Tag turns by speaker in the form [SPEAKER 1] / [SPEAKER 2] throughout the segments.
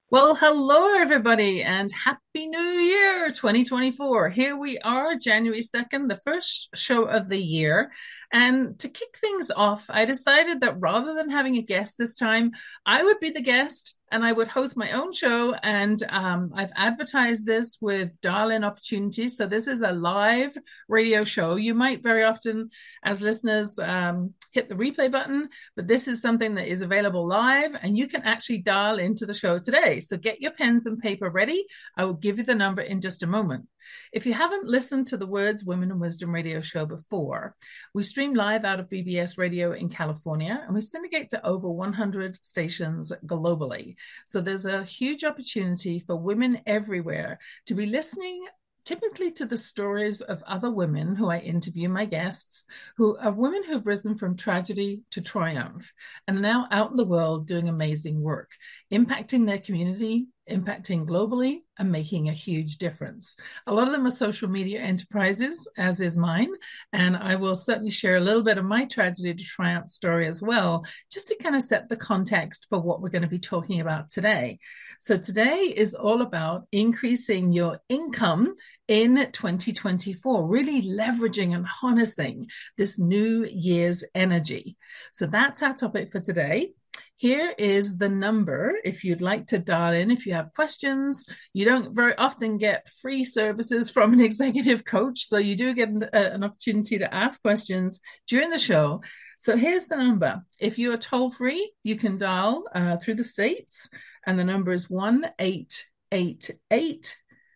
[SPEAKER 1] Well, hello, everybody, and Happy New Year 2024. Here we are, January 2nd, the first show of the year. And to kick things off, I decided that rather than having a guest this time, I would be the guest and I would host my own show. And I've advertised this with dial in opportunities. So this is a live radio show. You might very often, as listeners, hit the replay button, but this is something that is available live and you can actually dial into the show today. So get your pens and paper ready. I will give you the number in just a moment. If you haven't listened to the Words, Women and Wisdom radio show before, we stream live out of BBS Radio in California and we syndicate to over 100 stations globally. So there's a huge opportunity for women everywhere to be listening typically to the stories of other women who I interview, my guests, who are women who've risen from tragedy to triumph and are now out in the world doing amazing work, impacting their community, impacting globally, and making a huge difference. A lot of them are social media enterprises, as is mine, and I will certainly share a little bit of my tragedy to triumph story as well, just to kind of set the context for what we're going to be talking about today. So today is all about increasing your income in 2024, really leveraging and harnessing this new year's energy. So that's our topic for today. Here is the number if you'd like to dial in, if you have questions. You don't very often get free services from an executive coach, so you do get an opportunity to ask questions during the show. So here's the number. If you are toll free, you can dial through the States, and the number is 1-888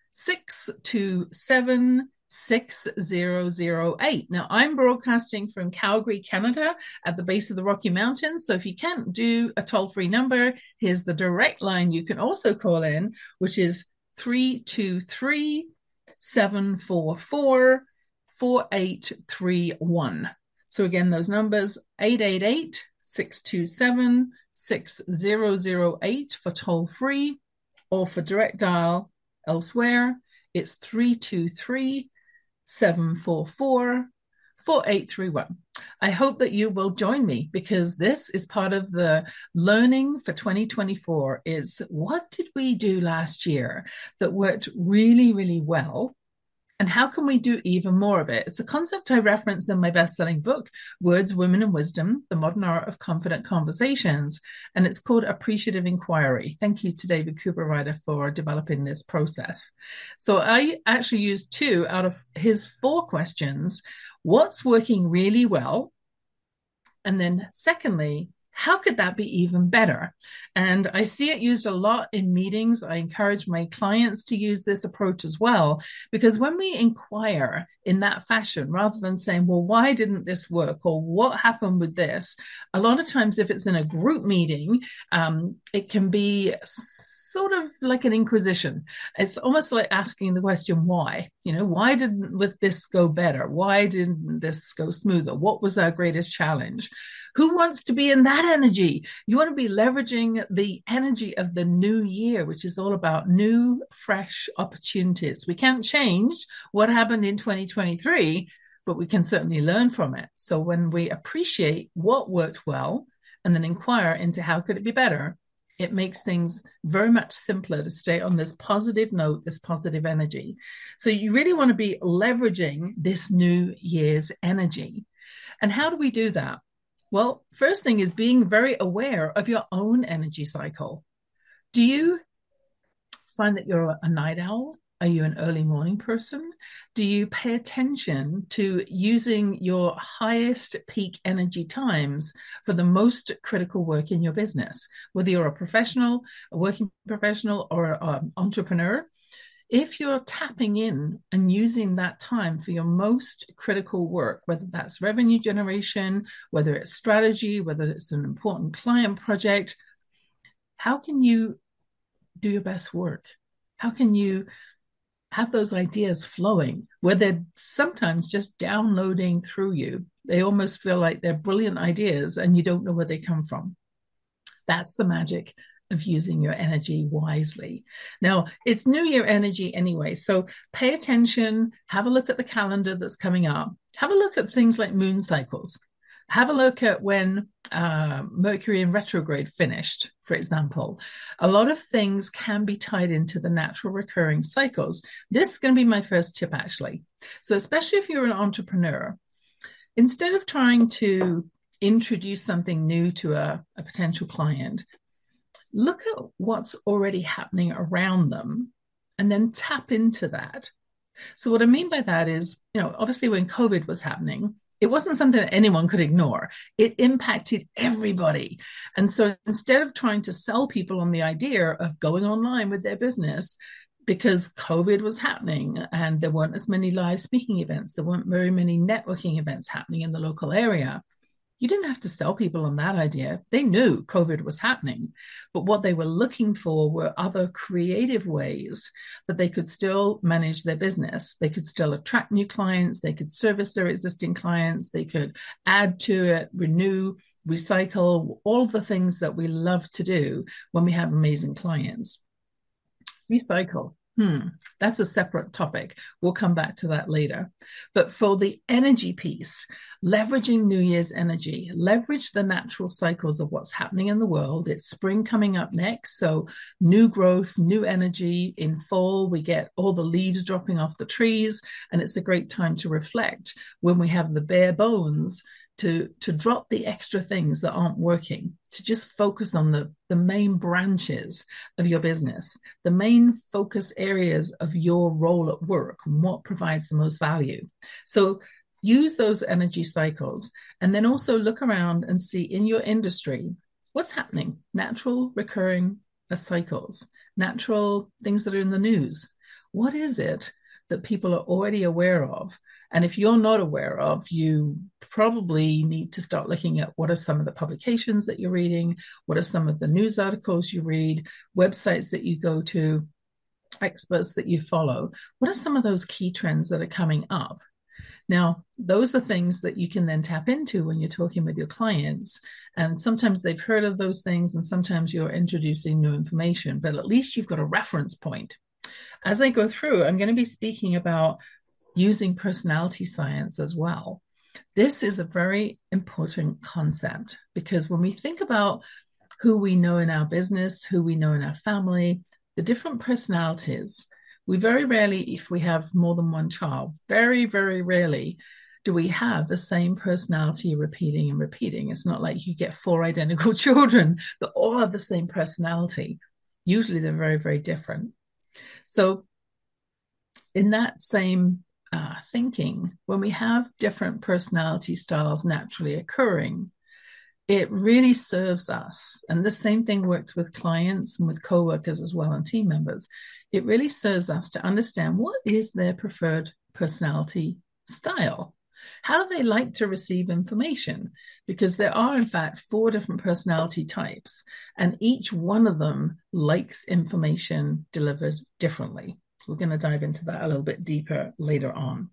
[SPEAKER 1] 627 6008. Now, I'm broadcasting from Calgary, Canada, at the base of the Rocky Mountains. So if you can't do a toll-free number, here's the direct line you can also call in, which is 323 744 4831. So again, those numbers 888 627 6008 for toll-free, or for direct dial elsewhere, it's 323 744 4831. I hope that you will join me because this is part of the learning for 2024 is what did we do last year that worked really, really well? And how can we do even more of it? It's a concept I reference in my best-selling book, Words, Women, and Wisdom, The Modern Art of Confident Conversations. And it's called Appreciative Inquiry. Thank you to David Cooper-Ryder for developing this process. So I actually used 2 out of his 4 questions. What's working really well? And then secondly, how could that be even better? And I see it used a lot in meetings. I encourage my clients to use this approach as well, because when we inquire in that fashion, rather than saying, well, why didn't this work? Or what happened with this? A lot of times, if it's in a group meeting, it can be sort of like an inquisition. It's almost like asking the question, why? Why didn't with this go better? Why didn't this go smoother? What was our greatest challenge? Who wants to be in that energy? You want to be leveraging the energy of the new year, which is all about new, fresh opportunities. We can't change what happened in 2023, but we can certainly learn from it. So when we appreciate what worked well and then inquire into how could it be better, it makes things very much simpler to stay on this positive note, this positive energy. So you really want to be leveraging this new year's energy. And how do we do that? Well, first thing is being very aware of your own energy cycle. Do you find that you're a night owl? Are you an early morning person? Do you pay attention to using your highest peak energy times for the most critical work in your business? Whether you're a professional, a working professional, or an entrepreneur, if you're tapping in and using that time for your most critical work, whether that's revenue generation, whether it's strategy, whether it's an important client project, how can you do your best work? How can you have those ideas flowing where they're sometimes just downloading through you? They almost feel like they're brilliant ideas and you don't know where they come from. That's the magic of using your energy wisely. Now, it's New Year energy anyway, so pay attention, have a look at the calendar that's coming up, have a look at things like moon cycles. Have a look at when Mercury in retrograde finished, for example. A lot of things can be tied into the natural recurring cycles. This is going to be my first tip, actually. So, especially if you're an entrepreneur, instead of trying to introduce something new to a potential client, look at what's already happening around them and then tap into that. So, what I mean by that is, obviously when COVID was happening, it wasn't something that anyone could ignore. It impacted everybody. And so instead of trying to sell people on the idea of going online with their business, because COVID was happening and there weren't as many live speaking events, there weren't very many networking events happening in the local area, you didn't have to sell people on that idea. They knew COVID was happening, but what they were looking for were other creative ways that they could still manage their business. They could still attract new clients. They could service their existing clients. They could add to it, renew, recycle, all of the things that we love to do when we have amazing clients. Recycle. That's a separate topic. We'll come back to that later. But for the energy piece, leveraging New Year's energy, leverage the natural cycles of what's happening in the world. It's spring coming up next. So new growth, new energy. In fall, we get all the leaves dropping off the trees. And it's a great time to reflect when we have the bare bones to drop the extra things that aren't working, to just focus on the main branches of your business, the main focus areas of your role at work, and what provides the most value. So use those energy cycles, and then also look around and see in your industry what's happening, natural recurring cycles, natural things that are in the news. What is it that people are already aware of? And if you're not aware of, you probably need to start looking at what are some of the publications that you're reading, what are some of the news articles you read, websites that you go to, experts that you follow. What are some of those key trends that are coming up? Now, those are things that you can then tap into when you're talking with your clients. And sometimes they've heard of those things, and sometimes you're introducing new information, but at least you've got a reference point. As I go through, I'm going to be speaking about using personality science as well. This is a very important concept because when we think about who we know in our business, who we know in our family, the different personalities, we very rarely, if we have more than one child, very, very rarely do we have the same personality repeating and repeating. It's not like you get 4 identical children that all have the same personality. Usually they're very, very different. So in that same thinking, when we have different personality styles naturally occurring, it really serves us. And the same thing works with clients and with coworkers as well and team members. It really serves us to understand what is their preferred personality style. How do they like to receive information? Because there are, in fact, 4 different personality types, and each one of them likes information delivered differently. We're going to dive into that a little bit deeper later on.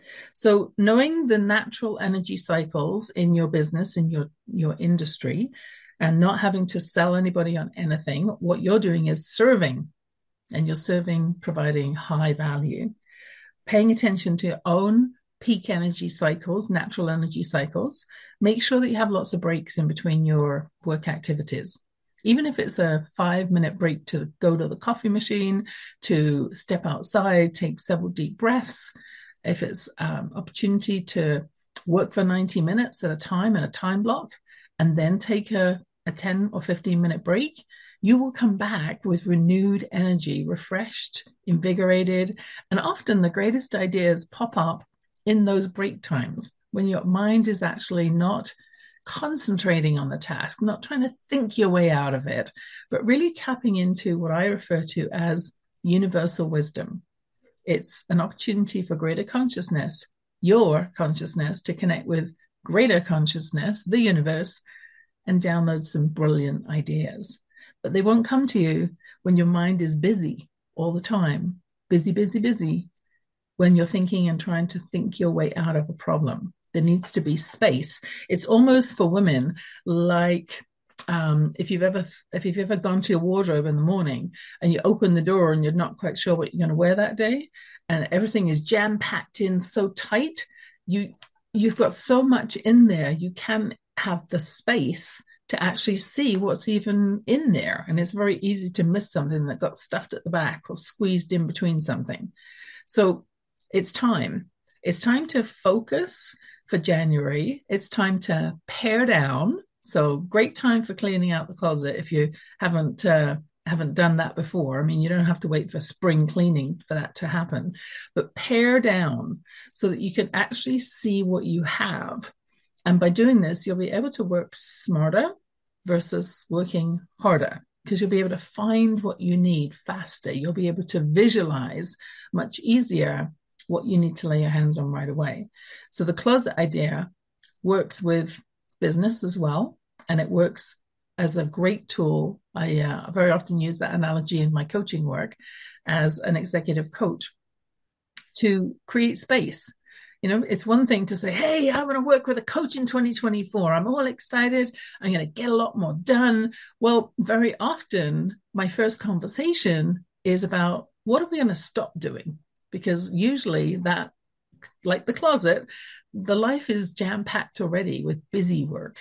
[SPEAKER 1] So knowing the natural energy cycles in your business, in your industry, and not having to sell anybody on anything, what you're doing is serving, and you're serving, providing high value. Paying attention to your own peak energy cycles, natural energy cycles. Make sure that you have lots of breaks in between your work activities. Even if it's a 5-minute break to go to the coffee machine, to step outside, take several deep breaths. If it's opportunity to work for 90 minutes at a time in a time block, and then take a 10 or 15-minute break, you will come back with renewed energy, refreshed, invigorated. And often the greatest ideas pop up in those break times when your mind is actually not concentrating on the task, not trying to think your way out of it, but really tapping into what I refer to as universal wisdom. It's an opportunity for greater consciousness, your consciousness, to connect with greater consciousness, the universe, and download some brilliant ideas. But they won't come to you when your mind is busy all the time, busy, busy, busy, when you're thinking and trying to think your way out of a problem. There needs to be space. It's almost for women like if you've ever gone to your wardrobe in the morning and you open the door and you're not quite sure what you're going to wear that day, and everything is jam packed in so tight, you you've got so much in there, you can have the space to actually see what's even in there. And it's very easy to miss something that got stuffed at the back or squeezed in between something. So it's time. It's time to focus for January. It's time to pare down. So great time for cleaning out the closet if you haven't done that before. I mean, you don't have to wait for spring cleaning for that to happen, but pare down so that you can actually see what you have. And by doing this, you'll be able to work smarter versus working harder because you'll be able to find what you need faster. You'll be able to visualize much easier what you need to lay your hands on right away. So the closet idea works with business as well, and it works as a great tool. I very often use that analogy in my coaching work as an executive coach to create space. You know, it's one thing to say, hey, I'm going to work with a coach in 2024. I'm all excited. I'm going to get a lot more done. Well, very often my first conversation is about what are we going to stop doing? Because usually that, like the closet, the life is jam-packed already with busy work.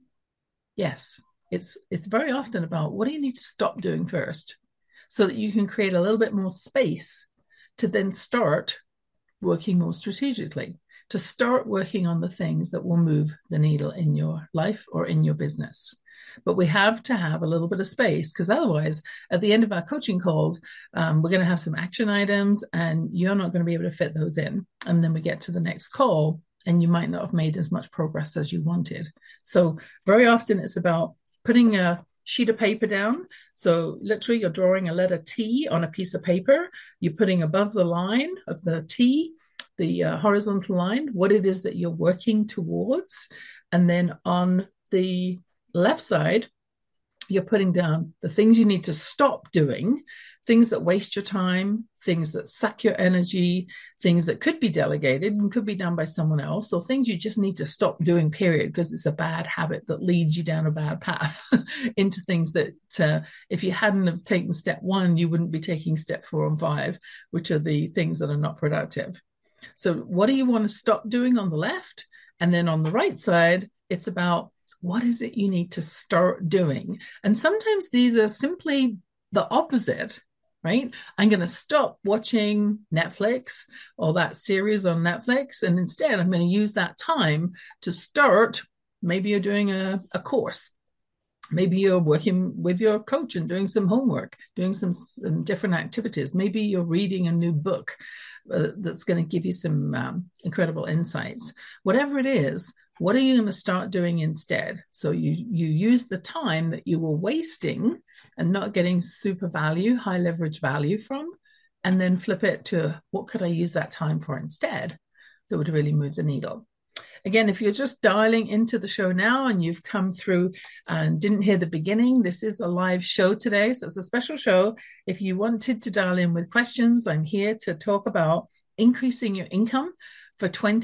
[SPEAKER 1] Yes, it's very often about what do you need to stop doing first so that you can create a little bit more space to then start working more strategically, to start working on the things that will move the needle in your life or in your business. But we have to have a little bit of space because otherwise, at the end of our coaching calls, we're going to have some action items and you're not going to be able to fit those in. And then we get to the next call and you might not have made as much progress as you wanted. So very often it's about putting a sheet of paper down. So literally you're drawing a letter T on a piece of paper. You're putting above the line of the T, the horizontal line, what it is that you're working towards. And then on the left side, you're putting down the things you need to stop doing, things that waste your time, things that suck your energy, things that could be delegated and could be done by someone else, or things you just need to stop doing, period, because it's a bad habit that leads you down a bad path into things that if you hadn't have taken step one, you wouldn't be taking step 4 and 5, which are the things that are not productive. So what do you want to stop doing on the left? And then on the right side, it's about what is it you need to start doing? And sometimes these are simply the opposite, right? I'm going to stop watching Netflix or that series on Netflix. And instead, I'm going to use that time to start. Maybe you're doing a course. Maybe you're working with your coach and doing some homework, doing some different activities. Maybe you're reading a new book that's going to give you some incredible insights. Whatever it is, what are you going to start doing instead? So you use the time that you were wasting and not getting super value, high leverage value from, and then flip it to what could I use that time for instead that would really move the needle. Again, if you're just dialing into the show now and you've come through and didn't hear the beginning, this is a live show today. So it's a special show. If you wanted to dial in with questions, I'm here to talk about increasing your income for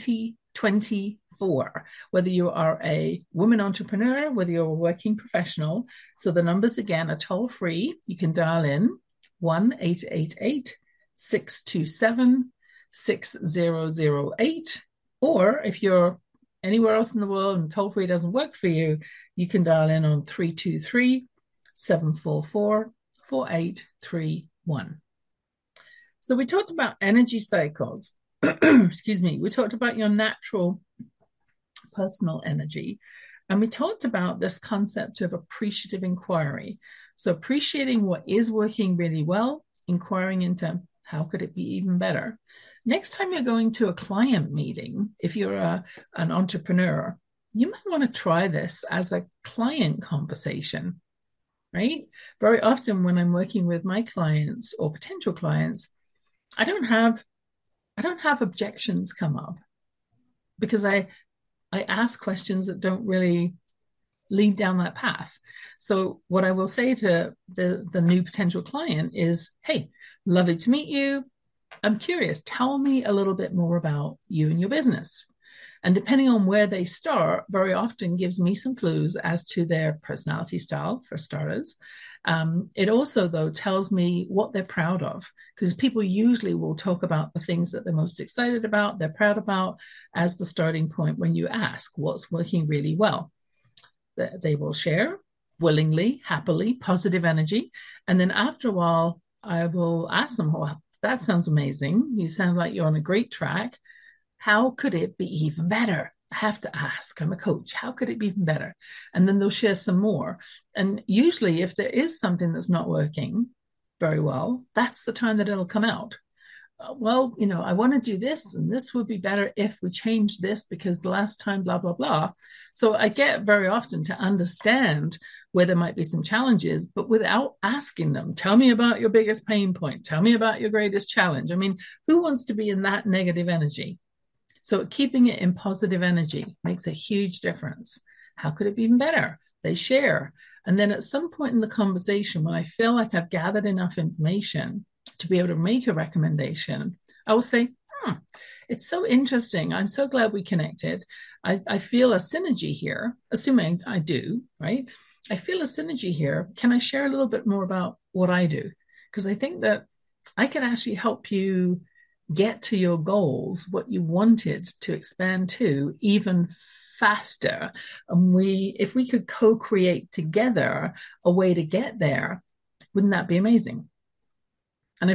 [SPEAKER 1] 2024, whether you are a woman entrepreneur, whether you're a working professional. So the numbers again are toll free. You can dial in 1-888-627-6008. Or if you're anywhere else in the world and toll free doesn't work for you, you can dial in on 323-744-4831. So we talked about energy cycles. Excuse me. We talked about your natural personal energy. And we talked about this concept of appreciative inquiry. So appreciating what is working really well, inquiring into how could it be even better. Next time you're going to a client meeting, if you're an entrepreneur, you might want to try this as a client conversation, right? Very often when I'm working with my clients or potential clients, I don't have objections come up because I ask questions that don't really lead down that path. So what I will say to the new potential client is, hey, lovely to meet you. I'm curious, tell me a little bit more about you and your business. And depending on where they start, very often gives me some clues as to their personality style, for starters. It also, though, tells me what they're proud of, because people usually will talk about the things that they're most excited about, they're proud about, as the starting point when you ask what's working really well. They will share willingly, happily, positive energy. And then after a while, I will ask them, well, that sounds amazing. You sound like you're on a great track. How could it be even better? I have to ask. I'm a coach. How could it be even better? And then they'll share some more. And usually, if there is something that's not working very well, that's the time that it'll come out. Well, I want to do this, and this would be better if we change this because the last time, blah, blah, blah. So I get very often to understand where there might be some challenges, but without asking them, tell me about your biggest pain point. Tell me about your greatest challenge. I mean, who wants to be in that negative energy? So keeping it in positive energy makes a huge difference. How could it be even better? They share. And then at some point in the conversation, when I feel like I've gathered enough information to be able to make a recommendation, I will say, it's so interesting. I'm so glad we connected. I feel a synergy here, assuming I do, right? I feel a synergy here. Can I share a little bit more about what I do? Because I think that I can actually help you get to your goals, what you wanted to expand to, even faster. And if we could co-create together a way to get there, wouldn't that be amazing? And I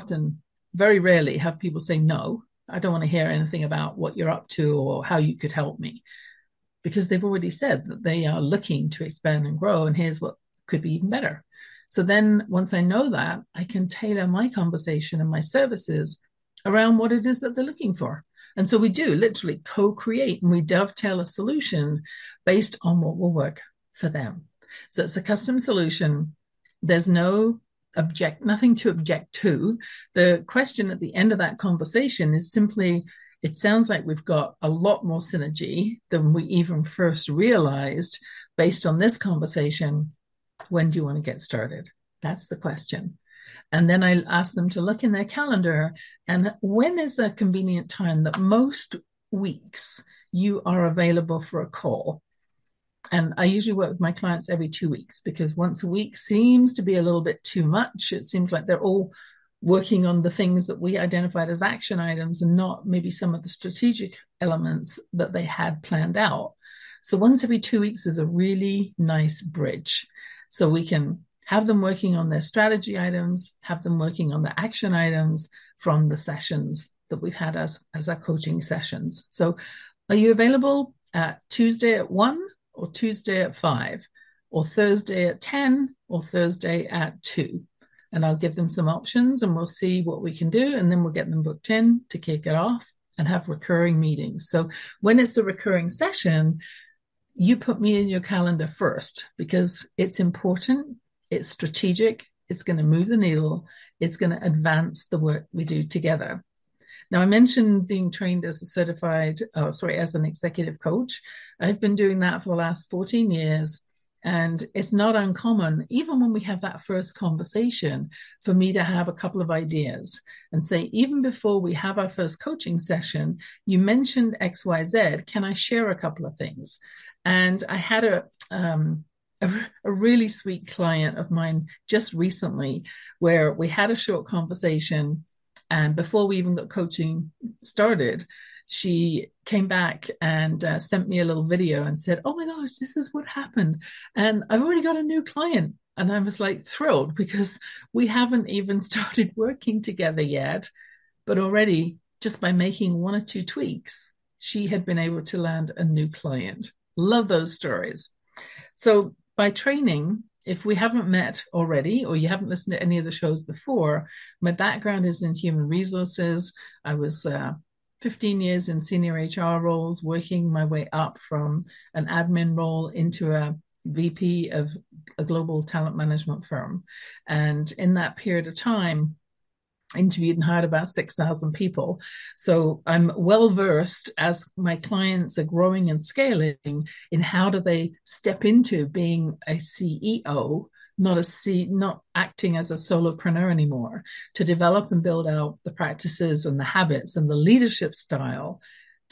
[SPEAKER 1] very rarely have people say, no, I don't want to hear anything about what you're up to or how you could help me, because they've already said that they are looking to expand and grow, and here's what could be even better. So then once I know that, I can tailor my conversation and my services around what it is that they're looking for. And so we do literally co-create, and we dovetail a solution based on what will work for them. So it's a custom solution. There's nothing to object to. The question at the end of that conversation is simply, it sounds like we've got a lot more synergy than we even first realized based on this conversation. When do you want to get started? That's the question. And then I ask them to look in their calendar, and when is a convenient time that most weeks you are available for a call? And I usually work with my clients every 2 weeks, because once a week seems to be a little bit too much. It seems like they're all working on the things that we identified as action items and not maybe some of the strategic elements that they had planned out. So once every 2 weeks is a really nice bridge. So we can have them working on their strategy items, have them working on the action items from the sessions that we've had as our coaching sessions. So are you available Tuesday at 1 or Tuesday at 5 or Thursday at 10 or Thursday at 2? And I'll give them some options and we'll see what we can do. And then we'll get them booked in to kick it off and have recurring meetings. So when it's a recurring session, you put me in your calendar first, because it's important. It's strategic. It's going to move the needle. It's going to advance the work we do together. Now, I mentioned being trained as as an executive coach. I've been doing that for the last 14 years. And it's not uncommon, even when we have that first conversation, for me to have a couple of ideas and say, even before we have our first coaching session, you mentioned XYZ. Can I share a couple of things? And I had a really sweet client of mine just recently where we had a short conversation, and before we even got coaching started, she came back and sent me a little video and said, oh my gosh, this is what happened. And I've already got a new client. And I was like thrilled, because we haven't even started working together yet, but already just by making 1 or 2 tweaks, she had been able to land a new client. Love those stories. So by training, if we haven't met already, or you haven't listened to any of the shows before, my background is in human resources. I was 15 years in senior HR roles, working my way up from an admin role into a VP of a global talent management firm. And in that period of time, interviewed and hired about 6,000 people. So I'm well versed, as my clients are growing and scaling, in how do they step into being a CEO, not acting as a solopreneur anymore, to develop and build out the practices and the habits and the leadership style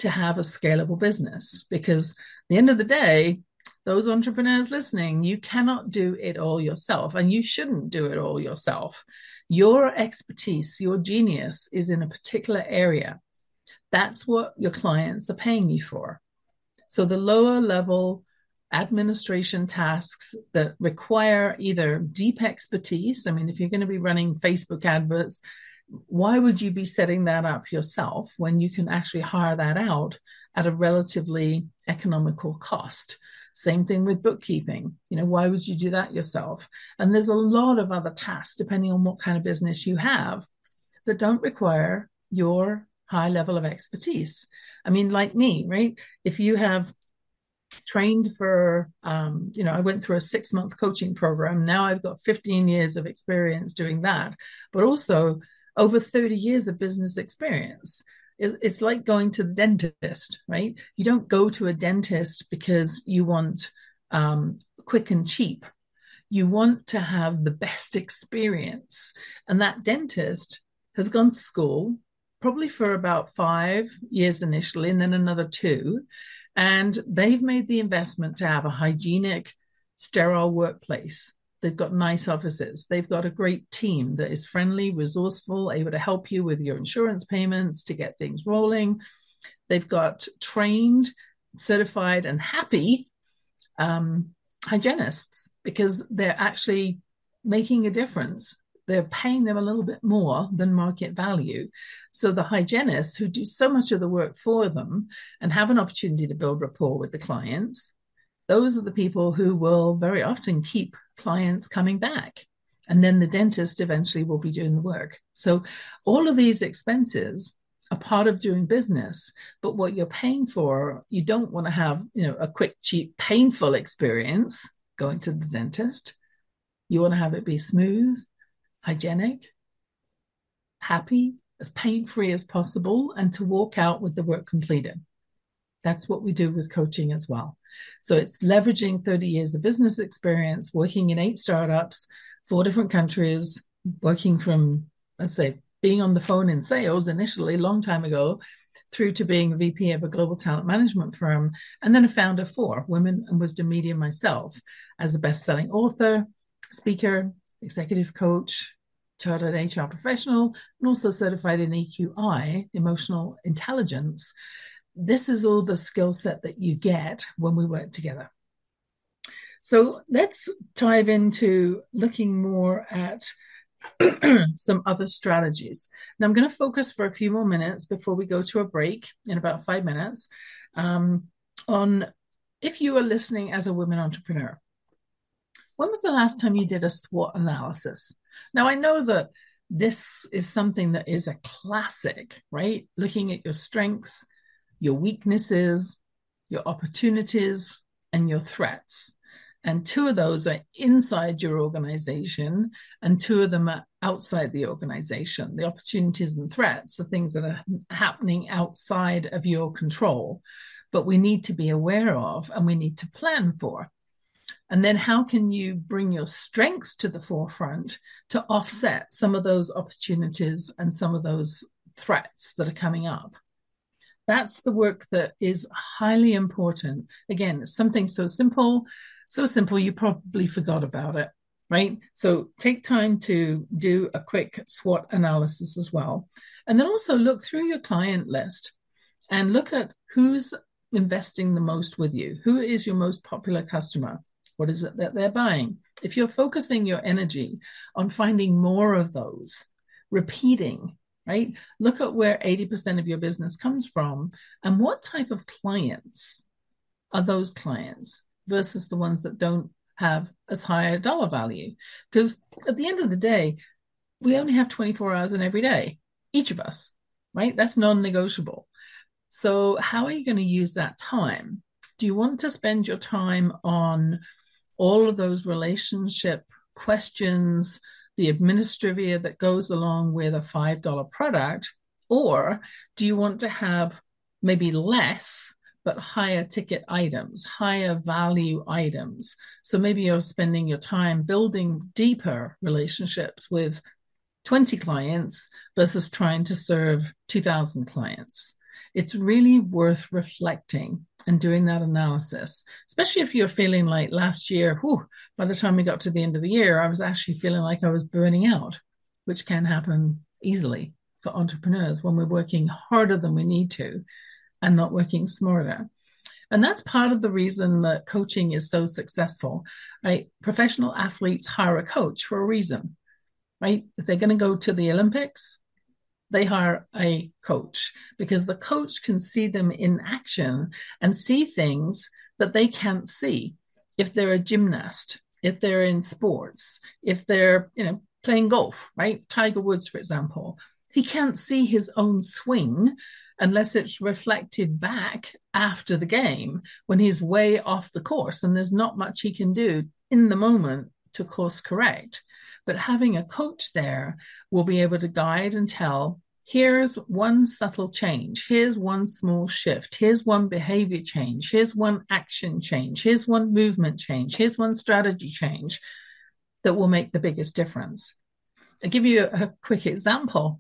[SPEAKER 1] to have a scalable business, because at the end of the day, those entrepreneurs listening, you cannot do it all yourself, and you shouldn't do it all yourself. Your expertise, your genius is in a particular area. That's what your clients are paying you for. So the lower level administration tasks that require either deep expertise, I mean, if you're going to be running Facebook adverts, why would you be setting that up yourself when you can actually hire that out at a relatively economical cost? Same thing with bookkeeping. Why would you do that yourself? And there's a lot of other tasks, depending on what kind of business you have, that don't require your high level of expertise. I mean, like me, right? If you have trained for, I went through a 6-month coaching program. Now I've got 15 years of experience doing that, but also over 30 years of business experience. It's like going to the dentist, right? You don't go to a dentist because you want quick and cheap. You want to have the best experience. And that dentist has gone to school, probably for about 5 years initially, and then another 2. And they've made the investment to have a hygienic, sterile workplace. They've got nice offices. They've got a great team that is friendly, resourceful, able to help you with your insurance payments to get things rolling. They've got trained, certified, and happy hygienists, because they're actually making a difference. They're paying them a little bit more than market value. So the hygienists who do so much of the work for them and have an opportunity to build rapport with the clients, those are the people who will very often keep clients coming back. And then the dentist eventually will be doing the work. So all of these expenses are part of doing business. But what you're paying for, you don't want to have, a quick, cheap, painful experience going to the dentist. You want to have it be smooth, hygienic, happy, as pain-free as possible, and to walk out with the work completed. That's what we do with coaching as well. So it's leveraging 30 years of business experience, working in 8 startups, 4 different countries, working from, let's say, being on the phone in sales initially, a long time ago, through to being a VP of a global talent management firm, and then a founder for Women and Wisdom Media myself, as a best-selling author, speaker, executive coach, chartered HR professional, and also certified in EQI, emotional intelligence. This is all the skill set that you get when we work together. So let's dive into looking more at some other strategies. Now I'm going to focus for a few more minutes before we go to a break in about 5 minutes on if you are listening as a women entrepreneur. When was the last time you did a SWOT analysis? Now, I know that this is something that is a classic, right? Looking at your strengths, your weaknesses, your opportunities, and your threats. And 2 of those are inside your organization, and 2 of them are outside the organization. The opportunities and threats are things that are happening outside of your control, but we need to be aware of and we need to plan for. And then how can you bring your strengths to the forefront to offset some of those opportunities and some of those threats that are coming up? That's the work that is highly important. Again, it's something so simple you probably forgot about it, right? So take time to do a quick SWOT analysis as well. And then also look through your client list and look at who's investing the most with you. Who is your most popular customer? What is it that they're buying? If you're focusing your energy on finding more of those, repeating, right? Look at where 80% of your business comes from and what type of clients are those clients versus the ones that don't have as high a dollar value. Because at the end of the day, we only have 24 hours in every day, each of us, right? That's non-negotiable. So how are you going to use that time? Do you want to spend your time on all of those relationship questions, the administrivia that goes along with a $5 product? Or do you want to have maybe less, but higher ticket items, higher value items? So maybe you're spending your time building deeper relationships with 20 clients versus trying to serve 2,000 clients. it's really worth reflecting and doing that analysis, especially if you're feeling like last year, by the time we got to the end of the year, I was actually feeling like I was burning out, which can happen easily for entrepreneurs when we're working harder than we need to and not working smarter. And that's part of the reason that coaching is so successful. Right? Professional athletes hire a coach for a reason, right? If they're going to go to the Olympics, they hire a coach because the coach can see them in action and see things that they can't see. If they're a gymnast, if they're in sports, if they're, playing golf, right? Tiger Woods, for example, he can't see his own swing unless it's reflected back after the game when he's way off the course and there's not much he can do in the moment to course correct. But having a coach there will be able to guide and tell, here's one subtle change, here's one small shift, here's one behavior change, here's one action change, here's one movement change, here's one strategy change that will make the biggest difference. I'll give you a quick example.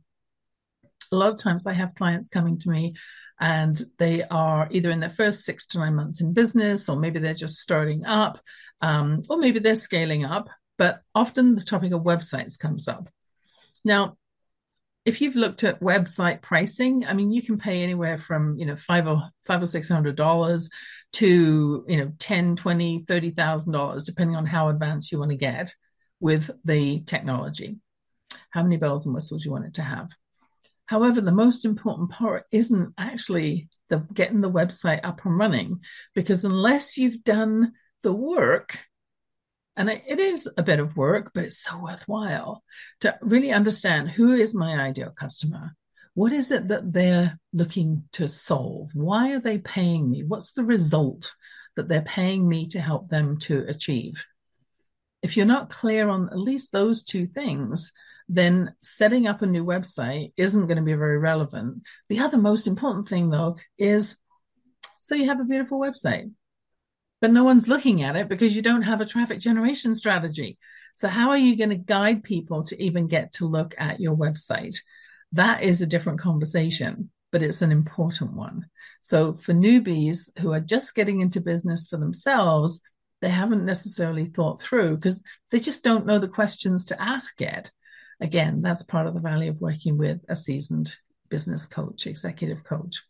[SPEAKER 1] A lot of times I have clients coming to me and they are either in their first 6 to 9 months in business, or maybe they're just starting up, or maybe they're scaling up. But often the topic of websites comes up. Now, if you've looked at website pricing, I mean, you can pay anywhere from, $500 or $600 to, $10,000, $20,000, $30,000, depending on how advanced you want to get with the technology, how many bells and whistles you want it to have. However, the most important part isn't actually getting the website up and running, because unless you've done the work, and it is a bit of work, but it's so worthwhile to really understand who is my ideal customer. What is it that they're looking to solve? Why are they paying me? What's the result that they're paying me to help them to achieve? If you're not clear on at least those two things, then setting up a new website isn't going to be very relevant. The other most important thing, though, is so you have a beautiful website, but no one's looking at it because you don't have a traffic generation strategy. So how are you going to guide people to even get to look at your website? That is a different conversation, but it's an important one. So for newbies who are just getting into business for themselves, they haven't necessarily thought through because they just don't know the questions to ask yet. Again, that's part of the value of working with a seasoned business coach, executive coach.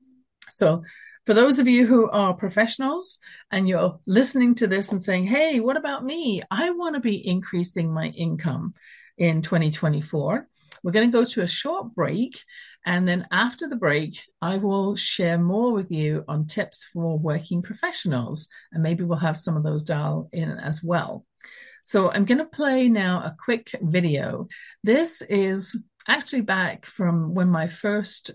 [SPEAKER 1] So for those of you who are professionals and you're listening to this and saying, hey, what about me? I want to be increasing my income in 2024. We're going to go to a short break. And then after the break, I will share more with you on tips for working professionals. And maybe we'll have some of those dial in as well. So I'm going to play now a quick video. This is actually back from when my first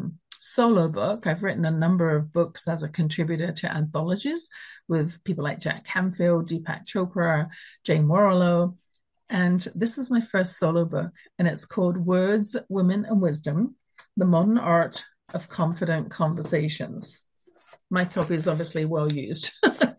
[SPEAKER 1] solo book. I've written a number of books as a contributor to anthologies with people like Jack Canfield, Deepak Chopra, Jane Warlow. And this is my first solo book, and it's called Words, Women, and Wisdom, The Modern Art of Confident Conversations. My copy is obviously well used.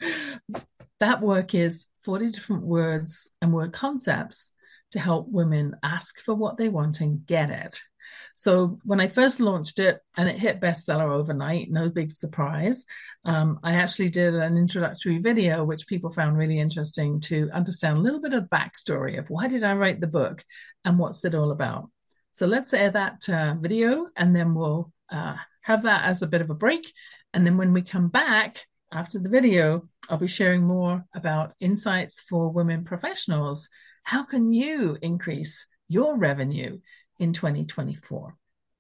[SPEAKER 1] That work is 40 different words and word concepts to help women ask for what they want and get it. So when I first launched it, and it hit bestseller overnight, no big surprise, I actually did an introductory video, which people found really interesting to understand a little bit of the backstory of why did I write the book and what's it all about. So let's air that video, and then we'll have that as a bit of a break. And then when we come back after the video, I'll be sharing more about insights for women professionals. How can you increase your revenue in 2024?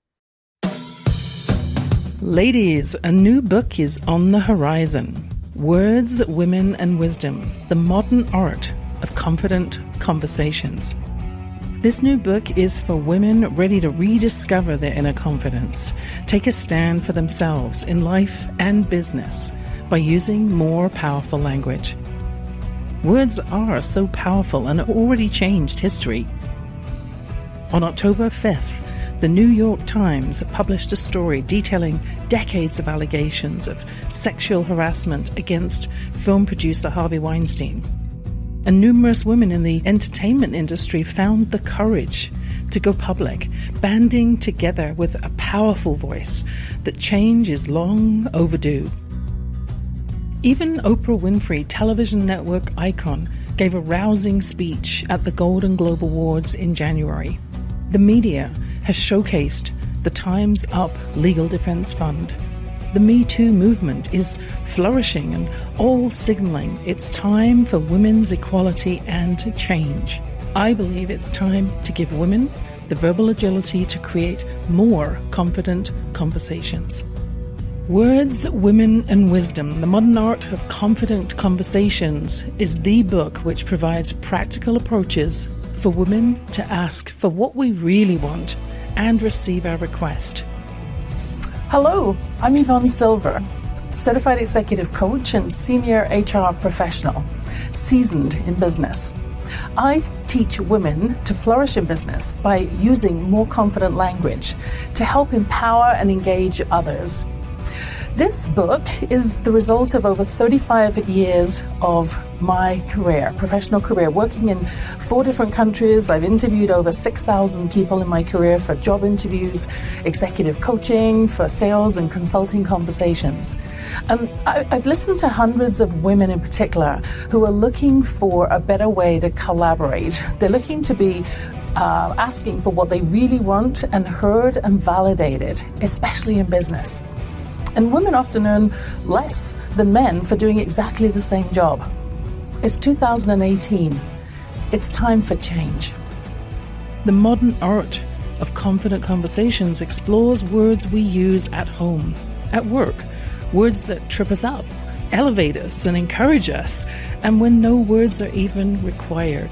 [SPEAKER 2] Ladies, a new book is on the horizon. Words, Women, and Wisdom, The Modern Art of Confident Conversations. This new book is for women ready to rediscover their inner confidence, take a stand for themselves in life and business by using more powerful language. Words are so powerful and already changed history. On October 5th, the New York Times published a story detailing decades of allegations of sexual harassment against film producer Harvey Weinstein. And numerous women in the entertainment industry found the courage to go public, banding together with a powerful voice that change is long overdue. Even Oprah Winfrey, television network icon, gave a rousing speech at the Golden Globe Awards in January. The media has showcased the Time's Up Legal Defense Fund. The Me Too movement is flourishing and all signaling it's time for women's equality and change. I believe it's time to give women the verbal agility to create more confident conversations. Words, Women and Wisdom, The Modern Art of Confident Conversations is the book which provides practical approaches for women to ask for what we really want and receive our request. Hello, I'm Yvonne Silver, certified executive coach and senior HR professional, seasoned in business. I teach women to flourish in business by using more confident language to help empower and engage others. This book is the result of over 35 years of my career, professional career, working in 4 different countries. I've interviewed over 6,000 people in my career for job interviews, executive coaching, for sales and consulting conversations. And I've listened to hundreds of women in particular who are looking for a better way to collaborate. They're looking to be asking for what they really want and heard and validated, especially in business. And women often earn less than men for doing exactly the same job. It's 2018. It's time for change. The Modern Art of Confident Conversations explores words we use at home, at work, words that trip us up, elevate us and encourage us, and when no words are even required.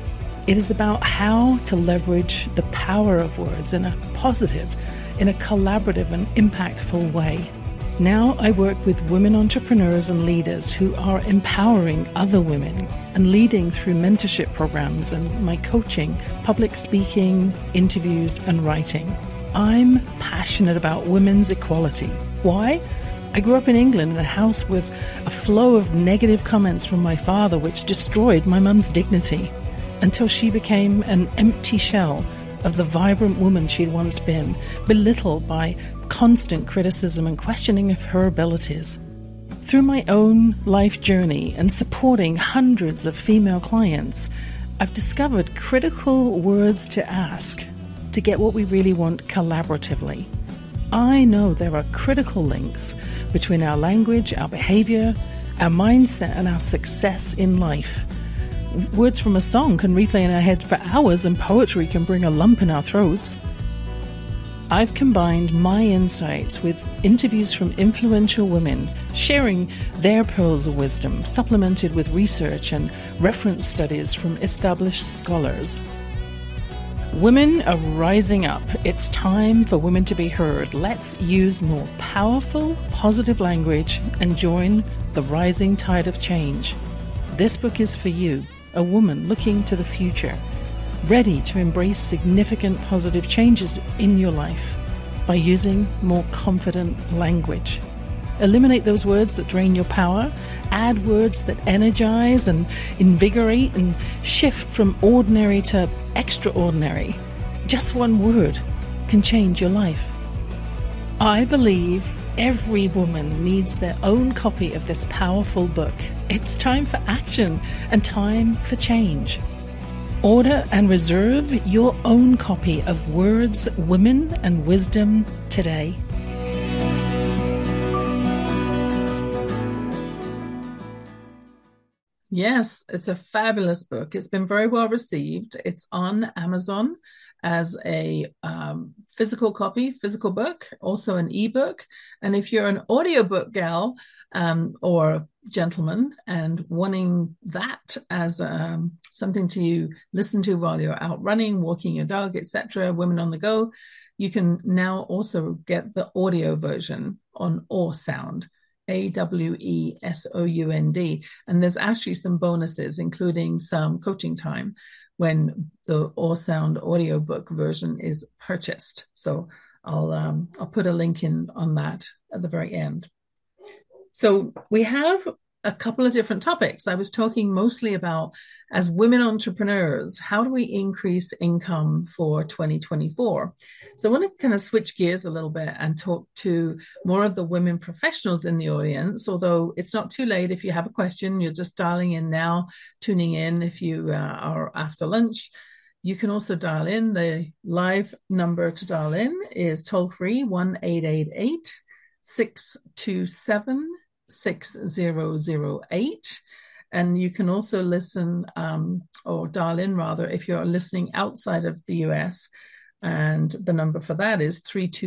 [SPEAKER 2] It is about how to leverage the power of words in a positive, in a collaborative and impactful way. Now I work with women entrepreneurs and leaders who are empowering other women and leading through mentorship programs and my coaching, public speaking, interviews and writing. I'm passionate about women's equality. Why? I grew up in England in a house with a flow of negative comments from my father which destroyed my mum's dignity until she became an empty shell of the vibrant woman she'd once been, belittled by constant criticism and questioning of her abilities. Through my own life journey and supporting hundreds of female clients, I've discovered critical words to ask to get what we really want collaboratively. I know there are critical links between our language, our behavior, our mindset, and our success in life. Words from a song can replay in our head for hours, and poetry can bring a lump in our throats. I've combined my insights with interviews from influential women, sharing their pearls of wisdom, supplemented with research and reference studies from established scholars. Women are rising up. It's time for women to be heard. Let's use more powerful, positive language and join the rising tide of change. This book is for you, a woman looking to the future, ready to embrace significant positive changes in your life by using more confident language. Eliminate those words that drain your power, add words that energize and invigorate, and shift from ordinary to extraordinary. Just one word can change your life. I believe every woman needs their own copy of this powerful book. It's time for action and time for change. Order and reserve your own copy of Words, Women and Wisdom today.
[SPEAKER 1] Yes, it's a fabulous book. It's been very well received. It's on Amazon as a physical copy, physical book, also an ebook. And if you're an audiobook gal or gentleman and wanting that as something to listen to while you're out running, walking your dog, etc., women on the go, you can now also get the audio version on Awesound. AWESOUND. And there's actually some bonuses, including some coaching time when the Awesound audiobook version is purchased. So I'll put a link in on that at the very end. So we have a couple of different topics. I was talking mostly about, as women entrepreneurs, how do we increase income for 2024? So I want to kind of switch gears a little bit and talk to more of the women professionals in the audience, although it's not too late. If you have a question, you're just dialing in now, tuning in if you are after lunch. You can also dial in. The live number to dial in is toll free 1-888 627 6008. And you can also listen or dial in rather if you're listening outside of the US. And the number for that is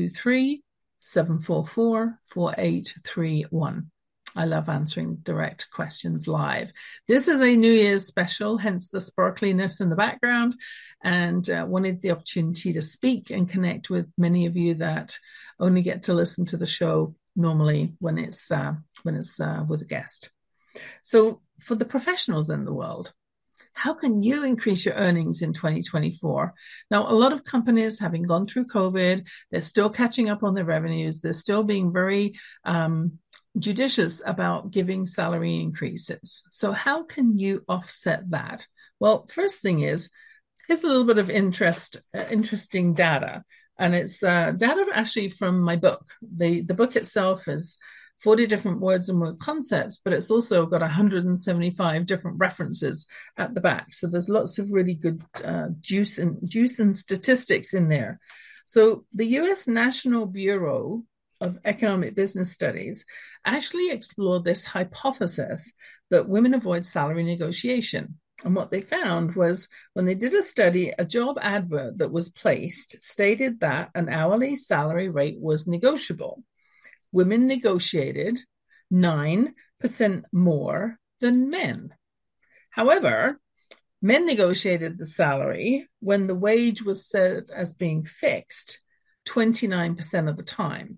[SPEAKER 1] 323-744-4831. I love answering direct questions live. This is a New Year's special, hence the sparkliness in the background, and wanted the opportunity to speak and connect with many of you that only get to listen to the show normally when it's with a guest. So for the professionals in the world, how can you increase your earnings in 2024? Now, a lot of companies, having gone through COVID, they're still catching up on their revenues. They're still being very judicious about giving salary increases. So how can you offset that? Well, first thing is, here's a little bit of interesting data. And it's data actually from my book. The book itself is 40 different words and word concepts, but it's also got 175 different references at the back. So there's lots of really good juice and statistics in there. So the U.S. National Bureau of Economic Business Studies actually explored this hypothesis that women avoid salary negotiation. And what they found was when they did a study, a job advert that was placed stated that an hourly salary rate was negotiable. Women negotiated 9% more than men. However, men negotiated the salary when the wage was set as being fixed 29% of the time.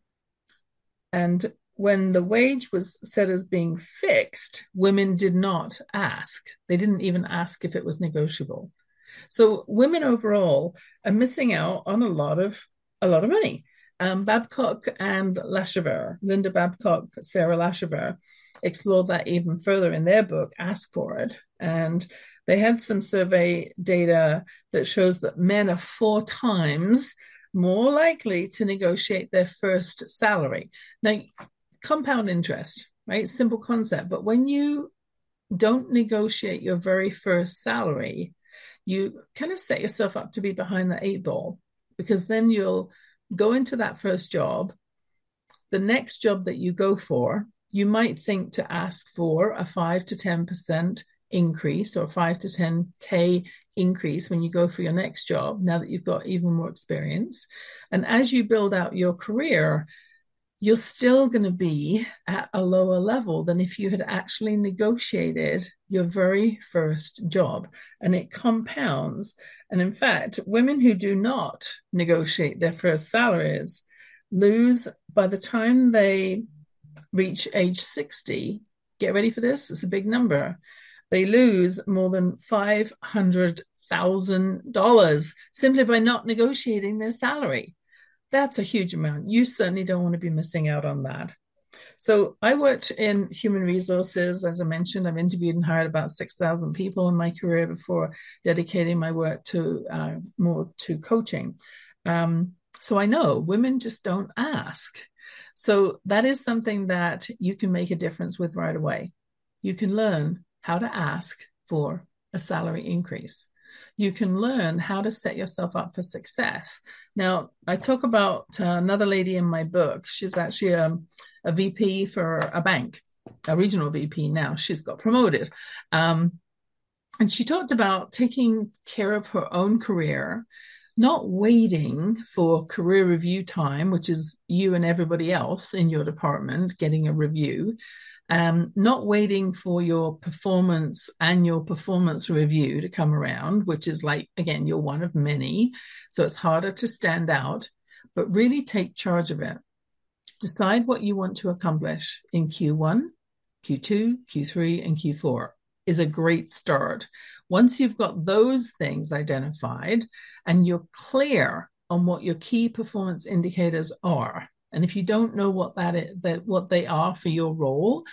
[SPEAKER 1] And when the wage was set as being fixed, women did not ask. They didn't even ask if it was negotiable. So women overall are missing out on a lot of money. Babcock and Lachever, Linda Babcock, Sarah Lachever, explored that even further in their book, Ask for It. And they had some survey data that shows that men are 4 times more likely to negotiate their first salary. Now, compound interest, right? Simple concept. But when you don't negotiate your very first salary, you kind of set yourself up to be behind the 8 ball, because then you'll go into that first job. The next job that you go for, you might think to ask for a 5 to 10% increase or 5 to 10K increase when you go for your next job, now that you've got even more experience. And as you build out your career, you're still going to be at a lower level than if you had actually negotiated your very first job. And it compounds. And in fact, women who do not negotiate their first salaries lose, by the time they reach age 60, get ready for this, it's a big number, they lose more than $500,000 simply by not negotiating their salary. That's a huge amount. You certainly don't want to be missing out on that. So I worked in human resources. As I mentioned, I've interviewed and hired about 6,000 people in my career before dedicating my work to more to coaching. So I know women just don't ask. So that is something that you can make a difference with right away. You can learn how to ask for a salary increase. You can learn how to set yourself up for success. Now, I talk about another lady in my book. She's actually a VP for a bank, a regional VP now. She's got promoted. And she talked about taking care of her own career, not waiting for career review time, which is you and everybody else in your department getting a review. Not waiting for your annual performance review to come around, which is like, again, you're one of many. So it's harder to stand out, but really take charge of it. Decide what you want to accomplish in Q1, Q2, Q3, and Q4 is a great start. Once you've got those things identified and you're clear on what your key performance indicators are, and if you don't know what what they are for your role,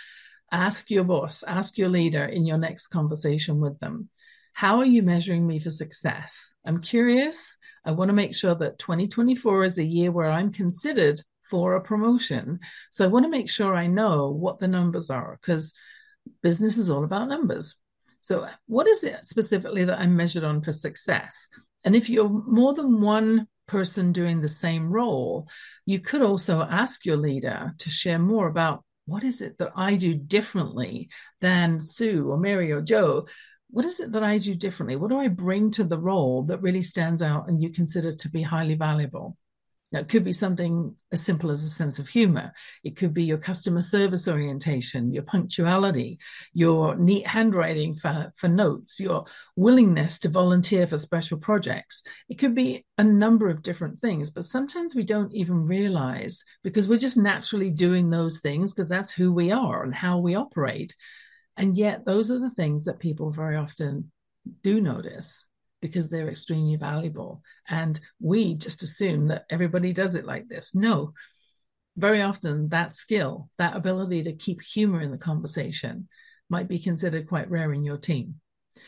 [SPEAKER 1] Ask your boss, ask your leader in your next conversation with them, how are you measuring me for success? I'm curious. I want to make sure that 2024 is a year where I'm considered for a promotion. So I want to make sure I know what the numbers are, because business is all about numbers. So what is it specifically that I'm measured on for success? And if you're more than one person doing the same role, you could also ask your leader to share more about what is it that I do differently than Sue or Mary or Joe? What is it that I do differently? What do I bring to the role that really stands out and you consider to be highly valuable? Now, it could be something as simple as a sense of humor. It could be your customer service orientation, your punctuality, your neat handwriting for notes, your willingness to volunteer for special projects. It could be a number of different things, but sometimes we don't even realize, because we're just naturally doing those things because that's who we are and how we operate. And yet those are the things that people very often do notice, because they're extremely valuable. And we just assume that everybody does it like this. No, very often that skill, that ability to keep humor in the conversation might be considered quite rare in your team.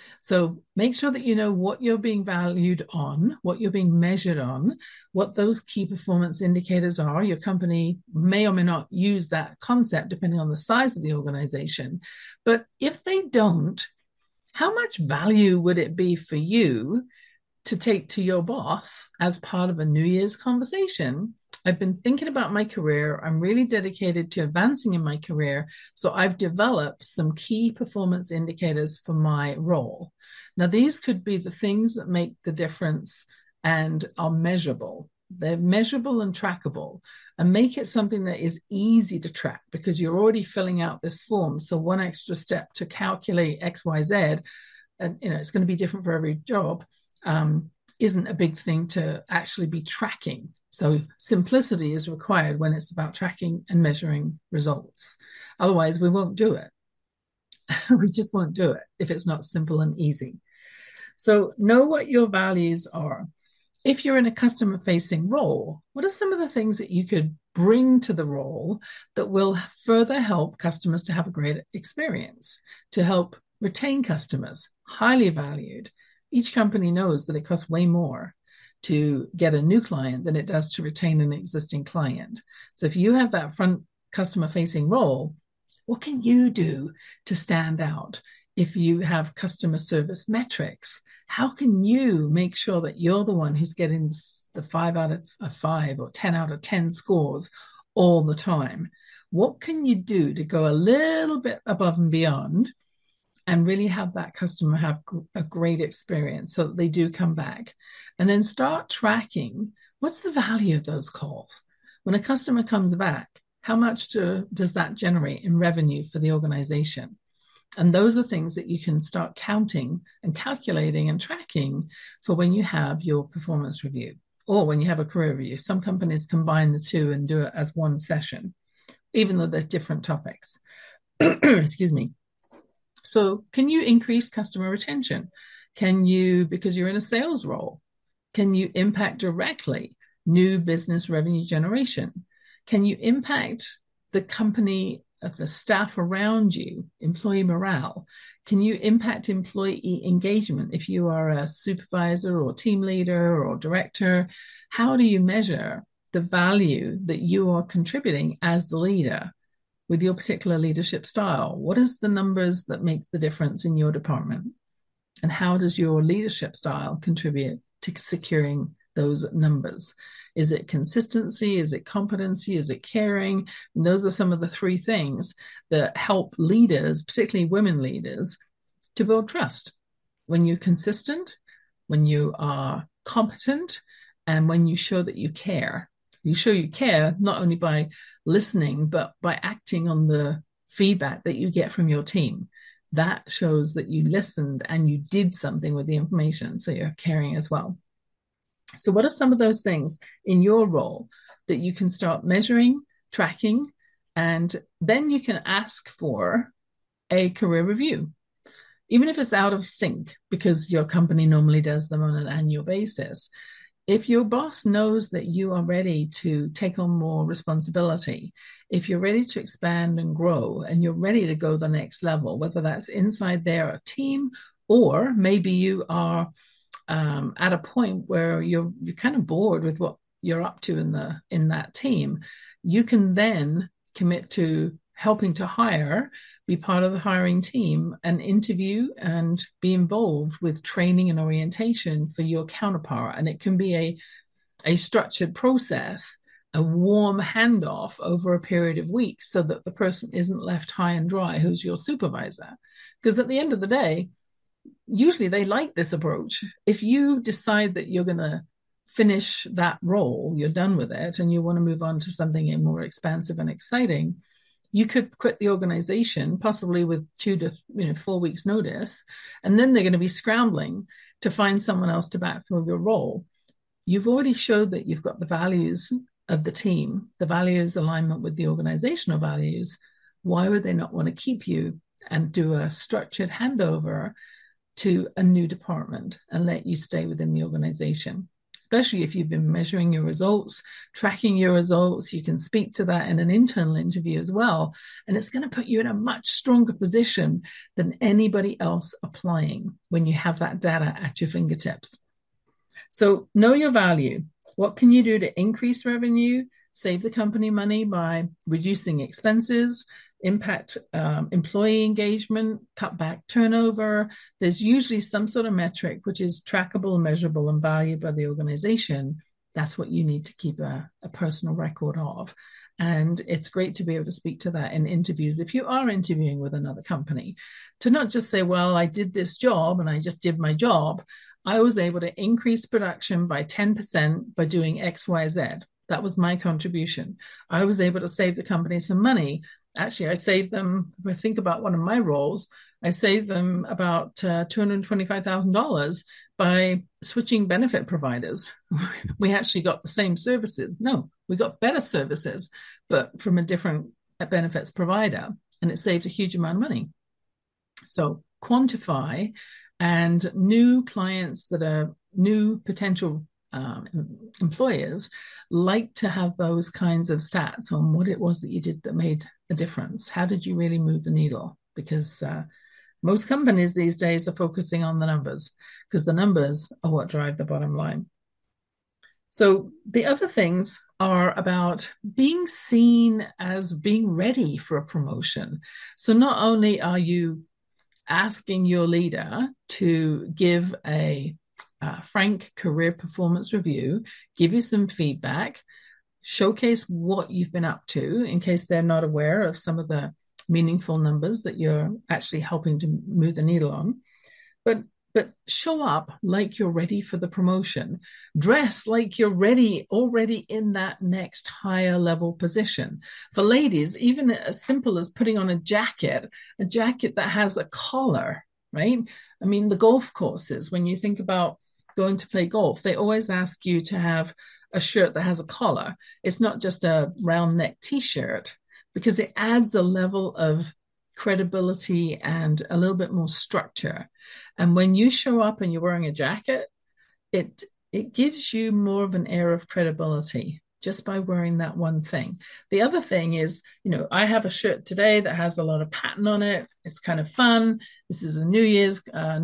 [SPEAKER 1] So make sure that you know what you're being valued on, what you're being measured on, what those key performance indicators are. Your company may or may not use that concept depending on the size of the organization. But if they don't, how much value would it be for you to take to your boss as part of a New Year's conversation? I've been thinking about my career. I'm really dedicated to advancing in my career. So I've developed some key performance indicators for my role. Now, these could be the things that make the difference and are measurable. They're measurable and trackable, and make it something that is easy to track, because you're already filling out this form. So one extra step to calculate X, Y, Z, and it's going to be different for every job, isn't a big thing to actually be tracking. So simplicity is required when it's about tracking and measuring results. Otherwise, we won't do it. We just won't do it if it's not simple and easy. So know what your values are. If you're in a customer-facing role, what are some of the things that you could bring to the role that will further help customers to have a great experience, to help retain customers, highly valued? Each company knows that it costs way more to get a new client than it does to retain an existing client. So if you have that front customer-facing role, what can you do to stand out? If you have customer service metrics, how can you make sure that you're the one who's getting the 5 out of 5 or 10 out of 10 scores all the time? What can you do to go a little bit above and beyond and really have that customer have a great experience so that they do come back? And then start tracking, what's the value of those calls? When a customer comes back, how much does that generate in revenue for the organization? And those are things that you can start counting and calculating and tracking for when you have your performance review or when you have a career review. Some companies combine the two and do it as one session, even though they're different topics. Excuse me. So can you increase customer retention? Can you, because you're in a sales role, can you impact directly new business revenue generation? Can you impact the company of the staff around you, employee morale? Can you impact employee engagement? If you are a supervisor or team leader or director, how do you measure the value that you are contributing as the leader with your particular leadership style? What is the numbers that make the difference in your department? And how does your leadership style contribute to securing those numbers? Is it consistency? Is it competency? Is it caring? And those are some of the 3 things that help leaders, particularly women leaders, to build trust. When you're consistent, when you are competent, and when you show that you care. You show you care not only by listening, but by acting on the feedback that you get from your team. That shows that you listened and you did something with the information, so you're caring as well. So what are some of those things in your role that you can start measuring, tracking, and then you can ask for a career review, even if it's out of sync, because your company normally does them on an annual basis. if your boss knows that you are ready to take on more responsibility, if you're ready to expand and grow and you're ready to go the next level, whether that's inside their team or maybe you are at a point where you're kind of bored with what you're up to in that team, you can then commit to helping to hire, be part of the hiring team, and interview and be involved with training and orientation for your counterpart. And it can be a structured process, a warm handoff over a period of weeks so that the person isn't left high and dry who's your supervisor. Because at the end of the day, usually they like this approach. If you decide that you're going to finish that role, you're done with it, and you want to move on to something more expansive and exciting, you could quit the organization, possibly with 2 to 4 weeks notice, and then they're going to be scrambling to find someone else to backfill your role. You've already showed that you've got the values of the team, the values alignment with the organizational values. Why would they not want to keep you and do a structured handover to a new department and let you stay within the organization? Especially if you've been measuring your results, tracking your results, you can speak to that in an internal interview as well. And it's going to put you in a much stronger position than anybody else applying when you have that data at your fingertips. So know your value. What can you do to increase revenue, save the company money by reducing expenses, impact employee engagement, cut back turnover? There's usually some sort of metric which is trackable, measurable, and valued by the organization. That's what you need to keep a personal record of. And it's great to be able to speak to that in interviews. If you are interviewing with another company, to not just say, well, I did this job and I just did my job. I was able to increase production by 10% by doing X, Y, Z. That was my contribution. I was able to save the company some money. Actually, I saved them, if I think about one of my roles, I saved them about $225,000 by switching benefit providers. We actually got the same services. No, we got better services, but from a different benefits provider. And it saved a huge amount of money. So quantify, and new clients that are new potential employers like to have those kinds of stats on what it was that you did that made a difference. How did you really move the needle? Because most companies these days are focusing on the numbers, because the numbers are what drive the bottom line. So the other things are about being seen as being ready for a promotion. So not only are you asking your leader to give a frank career performance review, give you some feedback, showcase what you've been up to in case they're not aware of some of the meaningful numbers that you're actually helping to move the needle on. But show up like you're ready for the promotion. Dress like you're already in that next higher level position. For ladies, even as simple as putting on a jacket that has a collar, right? I mean, the golf courses, when you think about going to play golf, they always ask you to have a shirt that has a collar. It's not just a round neck t-shirt, because it adds a level of credibility and a little bit more structure. And when you show up and you're wearing a jacket, it gives you more of an air of credibility just by wearing that one thing. The other thing is, I have a shirt today that has a lot of pattern on it. It's kind of fun. This is a New Year's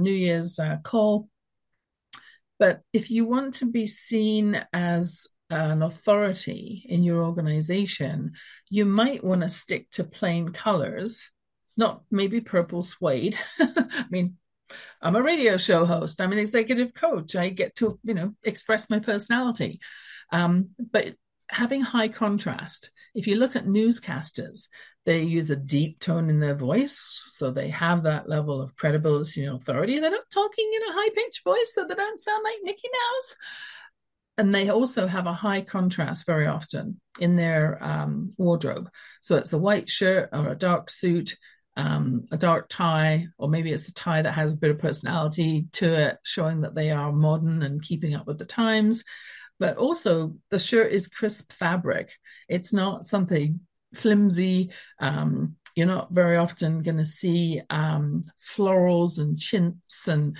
[SPEAKER 1] call. But if you want to be seen as an authority in your organization, you might want to stick to plain colors, not maybe purple suede. I mean, I'm a radio show host. I'm an executive coach. I get to, express my personality. But having high contrast, if you look at newscasters, they use a deep tone in their voice. So they have that level of credibility and authority. They're not talking in a high-pitched voice, so they don't sound like Mickey Mouse. And they also have a high contrast very often in their wardrobe. So it's a white shirt or a dark suit, a dark tie, or maybe it's a tie that has a bit of personality to it, showing that they are modern and keeping up with the times. But also the shirt is crisp fabric. It's not something flimsy. You're not very often going to see florals and chintz and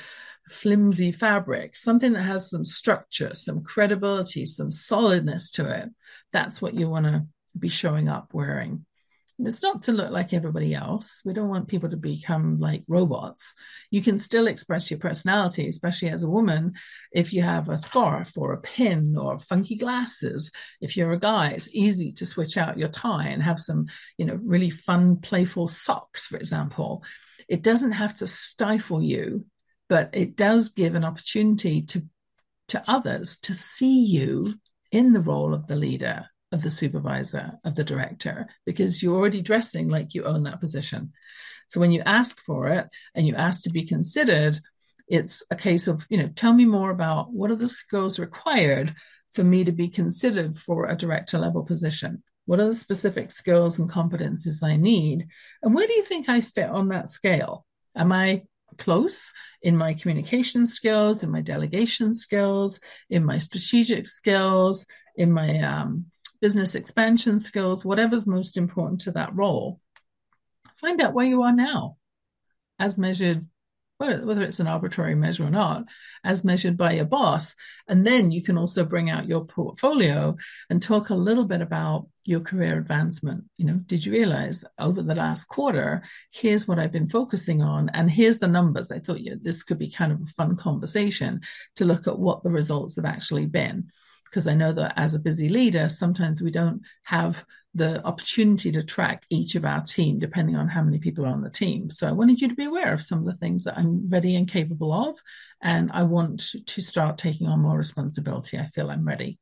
[SPEAKER 1] flimsy fabric, something that has some structure, some credibility, some solidness to it. That's what you want to be showing up wearing. It's not to look like everybody else. We don't want people to become like robots. You can still express your personality, especially as a woman, if you have a scarf or a pin or funky glasses. If you're a guy, it's easy to switch out your tie and have some, really fun, playful socks, for example. It doesn't have to stifle you, but it does give an opportunity to others to see you in the role of the leader, of the supervisor, of the director, because you're already dressing like you own that position. So when you ask for it and you ask to be considered, it's a case of, tell me more about what are the skills required for me to be considered for a director level position? What are the specific skills and competencies I need? And where do you think I fit on that scale? Am I close in my communication skills, in my delegation skills, in my strategic skills, in my business expansion skills, whatever's most important to that role? Find out where you are now, as measured, whether it's an arbitrary measure or not, as measured by your boss. And then you can also bring out your portfolio and talk a little bit about your career advancement. Did you realize over the last quarter, here's what I've been focusing on, and here's the numbers. I thought this could be kind of a fun conversation to look at what the results have actually been. Because I know that as a busy leader, sometimes we don't have the opportunity to track each of our team, depending on how many people are on the team. So I wanted you to be aware of some of the things that I'm ready and capable of, and I want to start taking on more responsibility. I feel I'm ready.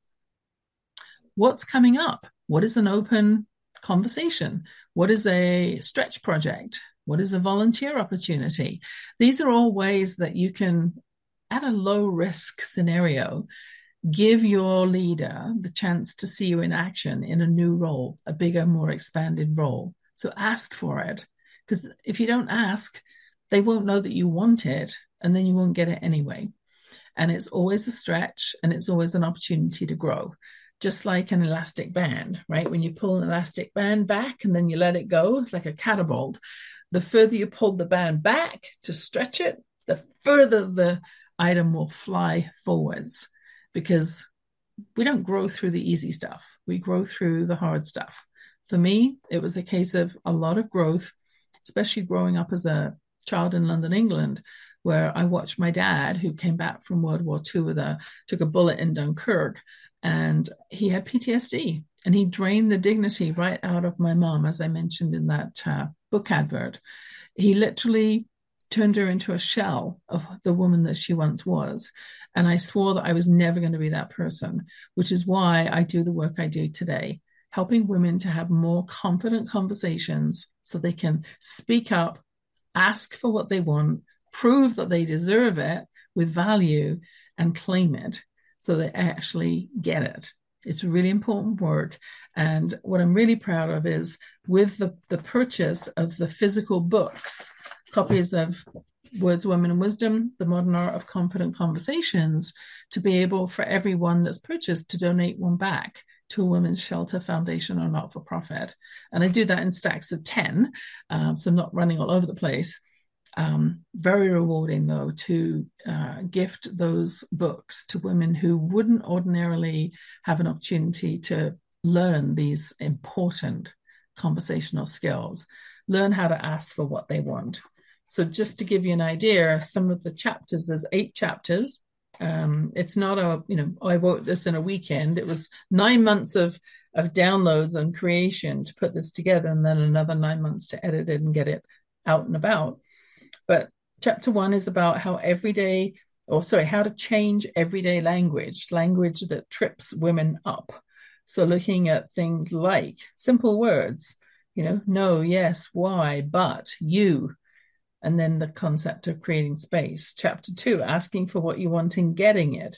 [SPEAKER 1] What's coming up? What is an open conversation? What is a stretch project? What is a volunteer opportunity? These are all ways that you can, at a low risk scenario, give your leader the chance to see you in action in a new role, a bigger, more expanded role. So ask for it, because if you don't ask, they won't know that you want it, and then you won't get it anyway. And it's always a stretch, and it's always an opportunity to grow. Just like an elastic band, right? When you pull an elastic band back and then you let it go, it's like a catapult. The further you pull the band back to stretch it, the further the item will fly forwards. Because we don't grow through the easy stuff. We grow through the hard stuff. For me, it was a case of a lot of growth, especially growing up as a child in London, England, where I watched my dad, who came back from World War II took a bullet in Dunkirk, and he had PTSD, and he drained the dignity right out of my mom, as I mentioned in that book advert. He literally turned her into a shell of the woman that she once was. And I swore that I was never going to be that person, which is why I do the work I do today, helping women to have more confident conversations so they can speak up, ask for what they want, prove that they deserve it with value, and claim it so they actually get it. It's really important work. And what I'm really proud of is with the purchase of the physical books, copies of Words, Women, and Wisdom, The Modern Art of Confident Conversations, to be able for everyone that's purchased to donate one back to a women's shelter foundation or not-for-profit. And I do that in stacks of 10, so I'm not running all over the place. Very rewarding, though, to gift those books to women who wouldn't ordinarily have an opportunity to learn these important conversational skills, learn how to ask for what they want. So just to give you an idea, some of the chapters, there's 8 chapters. It's not I wrote this in a weekend. It was 9 months of downloads and creation to put this together, and then another 9 months to edit it and get it out and about. But chapter 1 is about how to change everyday language that trips women up. So looking at things like simple words, no, yes, why, but, you. And then the concept of creating space. Chapter 2, asking for what you want and getting it.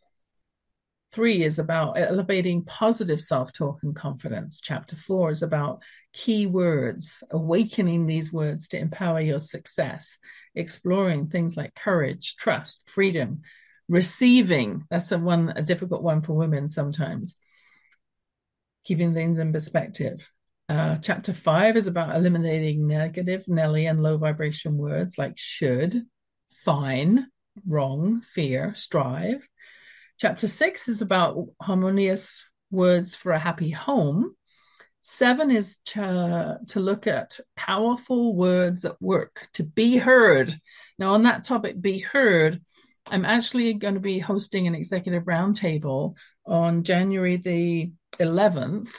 [SPEAKER 1] 3 is about elevating positive self-talk and confidence. Chapter 4 is about key words, awakening these words to empower your success, exploring things like courage, trust, freedom, receiving. That's a difficult one for women sometimes. Keeping things in perspective. Chapter 5 is about eliminating negative, Nelly, and low vibration words like should, fine, wrong, fear, strive. Chapter 6 is about harmonious words for a happy home. 7 is to look at powerful words at work, to be heard. Now, on that topic, be heard, I'm actually going to be hosting an executive roundtable on January the 11th,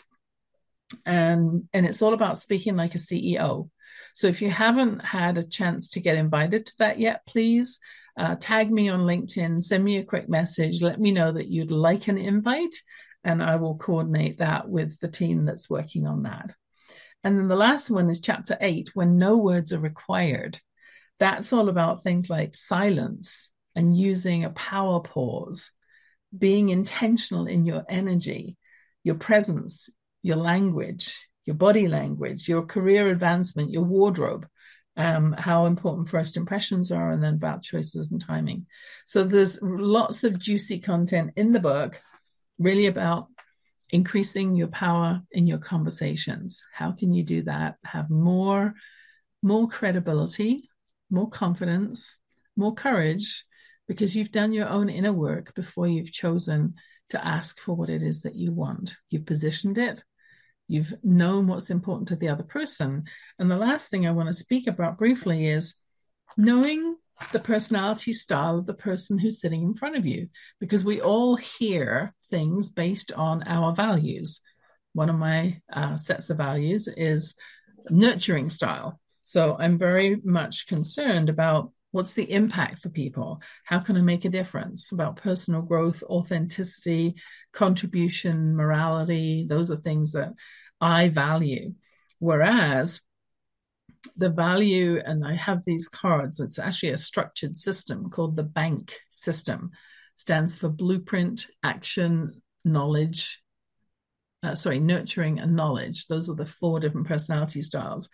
[SPEAKER 1] and it's all about speaking like a CEO. So if you haven't had a chance to get invited to that yet, please tag me on LinkedIn, send me a quick message, let me know that you'd like an invite, and I will coordinate that with the team that's working on that. And then the last one is chapter 8, when no words are required. That's all about things like silence and using a power pause, being intentional in your energy, your presence, your language, your body language, your career advancement, your wardrobe, how important first impressions are, and then about choices and timing. So there's lots of juicy content in the book, really about increasing your power in your conversations. How can you do that? Have more credibility, more confidence, more courage, because you've done your own inner work before you've chosen to ask for what it is that you want. You've positioned it. You've known what's important to the other person. And the last thing I want to speak about briefly is knowing the personality style of the person who's sitting in front of you, because we all hear things based on our values. One of my sets of values is nurturing style. So I'm very much concerned about what's the impact for people? How can I make a difference? About personal growth, authenticity, contribution, morality. Those are things that I value. Whereas the value, and I have these cards, it's actually a structured system called the BANK system. Stands for blueprint, action, knowledge, nurturing and knowledge. Those are the 4 different personality styles.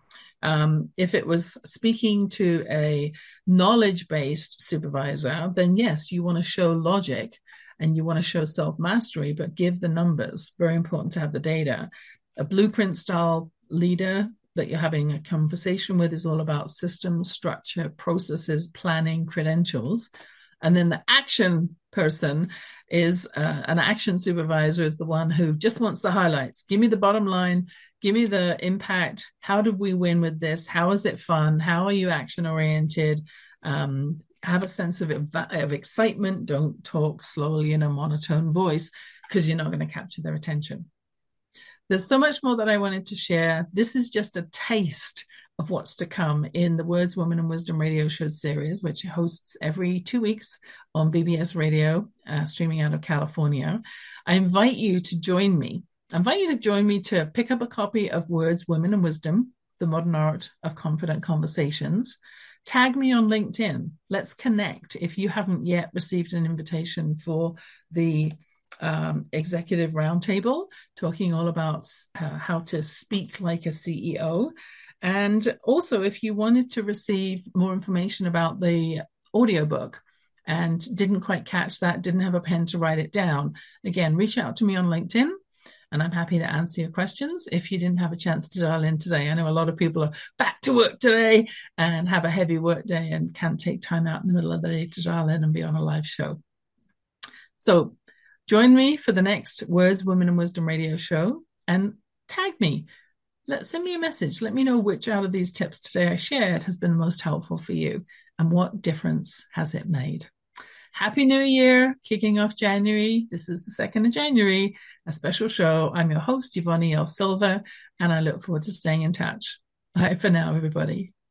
[SPEAKER 1] If it was speaking to a knowledge-based supervisor, then yes, you want to show logic and you want to show self-mastery, but give the numbers. Very important to have the data. A blueprint style leader that you're having a conversation with is all about systems, structure, processes, planning, credentials. And then the action person is an action supervisor, is the one who just wants the highlights. Give me the bottom line. Give me the impact. How did we win with this? How is it fun? How are you action oriented? Have a sense of excitement. Don't talk slowly in a monotone voice, because you're not going to capture their attention. There's so much more that I wanted to share. This is just a taste of what's to come in the Words, Women and Wisdom radio show series, which hosts every 2 weeks on BBS Radio, streaming out of California. I invite you to join me. I invite you to join me to pick up a copy of Words, Women and Wisdom, The Modern Art of Confident Conversations. Tag me on LinkedIn. Let's connect. If you haven't yet received an invitation for the executive roundtable, talking all about how to speak like a CEO. And also, if you wanted to receive more information about the audiobook and didn't quite catch that, didn't have a pen to write it down, again, reach out to me on LinkedIn and I'm happy to answer your questions. If you didn't have a chance to dial in today, I know a lot of people are back to work today and have a heavy work day and can't take time out in the middle of the day to dial in and be on a live show. So join me for the next Words, Women and Wisdom radio show and tag me. Send me a message. Let me know which out of these tips today I shared has been most helpful for you and what difference has it made. Happy New Year, kicking off January. This is the 2nd of January, a special show. I'm your host, Yvonne E. L. Silva, and I look forward to staying in touch. Bye for now, everybody.